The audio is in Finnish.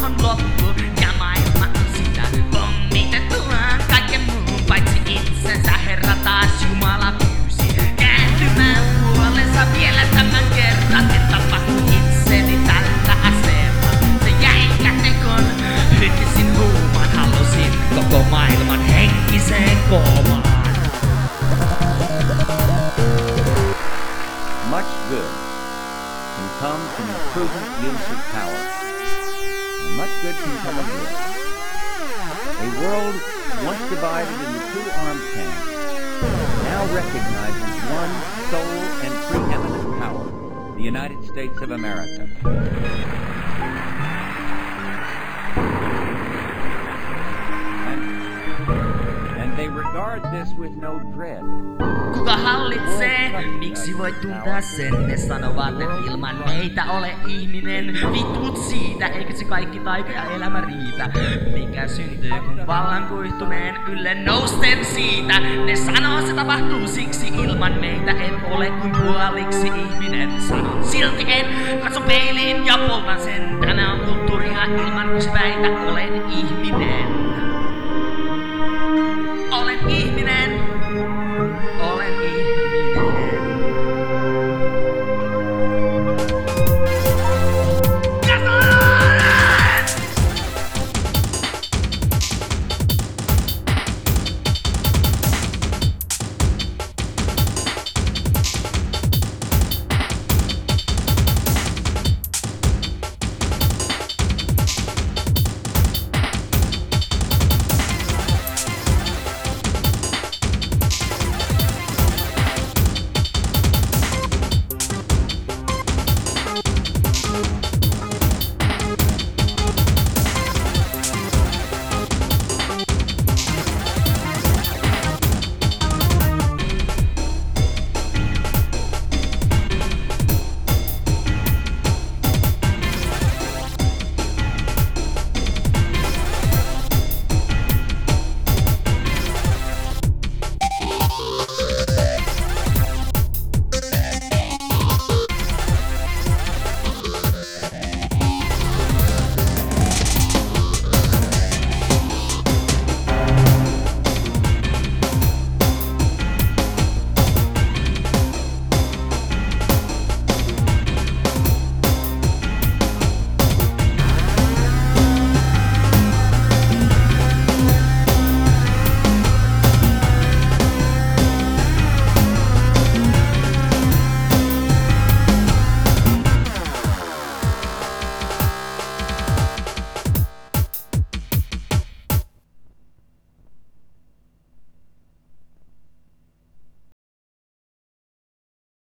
on loppu ja maailma on sitä pommitettuaan kaiken muun paitsi itsensä. Herra taas Jumala pyysi kääntymään puolensa vielä tämän kerran. En tapahtu itseni tällä aseella. Se jäi kätekon, hyppisin huumaan, halusin koko maailman henkiseen koomaan. Much good can come from the prudent use of power, and much good can come of this. A world once divided into two armed camps now recognizes one sole and preeminent power, the United States of America. And they regard this with no dread. Kuka hallitsee? Miksi voit tuntea sen? Ne sanovat, että ilman meitä ole ihminen. Vitut siitä, eikö se kaikki taika ja elämä riitä? Mikä syntyy, kun vallankuihtuneen ylle nousten siitä? Ne sanoo, se tapahtuu siksi ilman meitä en ole kuin puoliksi ihminen. Sanon silti en, katso peiliin ja poltan sen. Tämä on kulttuuria ilman, kun se väitä olen ihminen.